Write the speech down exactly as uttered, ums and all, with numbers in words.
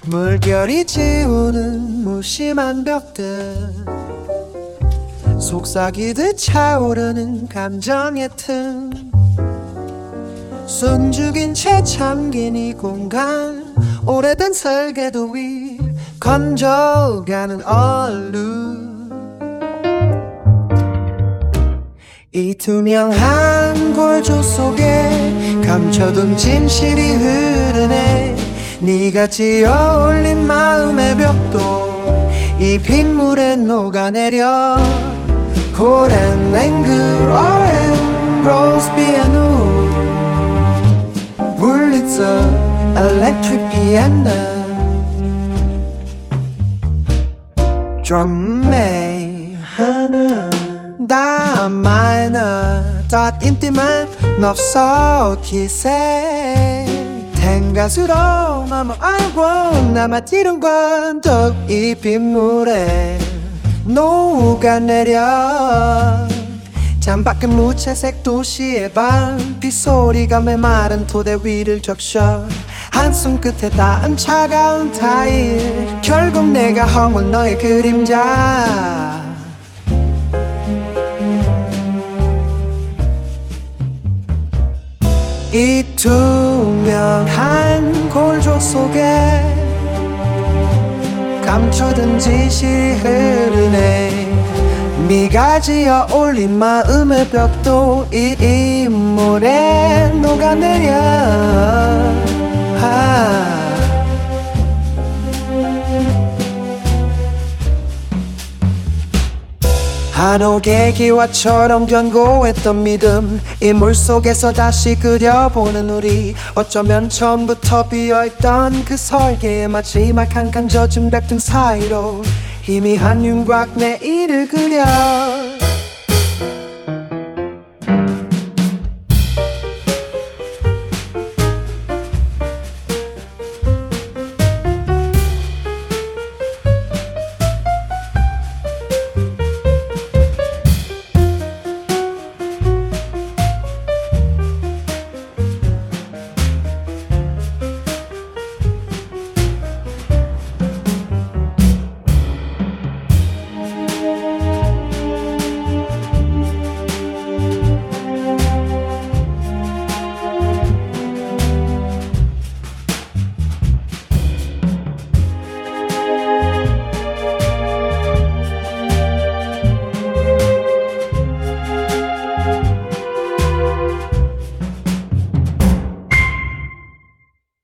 물결이 지우는 무심한 벽들, 속삭이듯 차오르는 감정의 틈, 숨죽인 채 잠긴 이 공간, 오래된 설계도 위 건져가는 얼룩. 이 투명한 골조 속에 감춰둔 진실이 흐르네. 네가 지어올린 마음의 벽도 이 빗물에 녹아내려. 고랜 앵글 오랜 로즈 피아노, 울리죠 electric piano. 드럼메 하나 다 마이너 닷 인티만 없어 기세. 탱가수로 맘을 알고 남아지는 건적 이 빗물에 녹아내려. 창밖은 무채색 도시의 밤, 빗소리가 메마른 토대 위를 적셔. 한숨 끝에 닿은 차가운 타일, 결국 내가 허문 너의 그림자. 이 투명한 골조 속에 감춰둔 진실이 흐르네. 네가 지어 올린 마음의 벽도 이 인물에 녹아내려. 아. 한옥의 기와처럼 견고했던 믿음, 이 물속에서 다시 그려보는 우리. 어쩌면 처음부터 비어있던 그 설계의 마지막 한 칸 젖은 벽등 사이로 희미한 윤곽 내일을 그려.